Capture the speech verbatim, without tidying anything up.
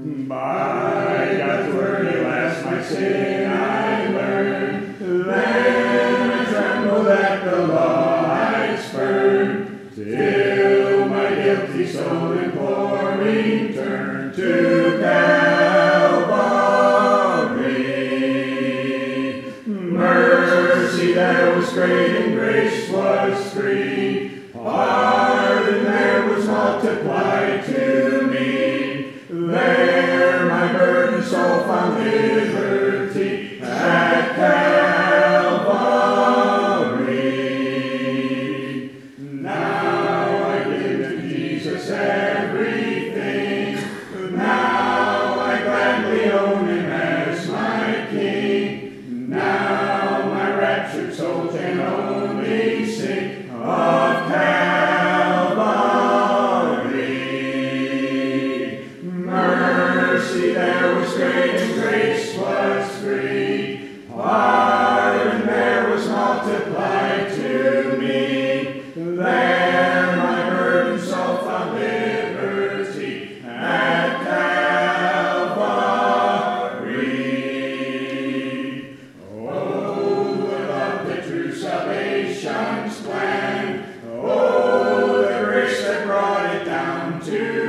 By God's word at last my sin I learned. Then I trembled at the law I spurned, till my guilty soul imploring turned to Calvary. Mercy there was great and grace was free. Pardon there was multiplied to me. There my burdened soul found liberty at Calvary. Now I give to Jesus everything. Now I gladly own him as my King. Now my raptured soul can only sing of Calvary. Mercy there was great and grace was free. Pardon there was multiplied to me. There my burdened soul found liberty at Calvary. Oh, the love that true salvation's plan. Oh, the grace that brought it down to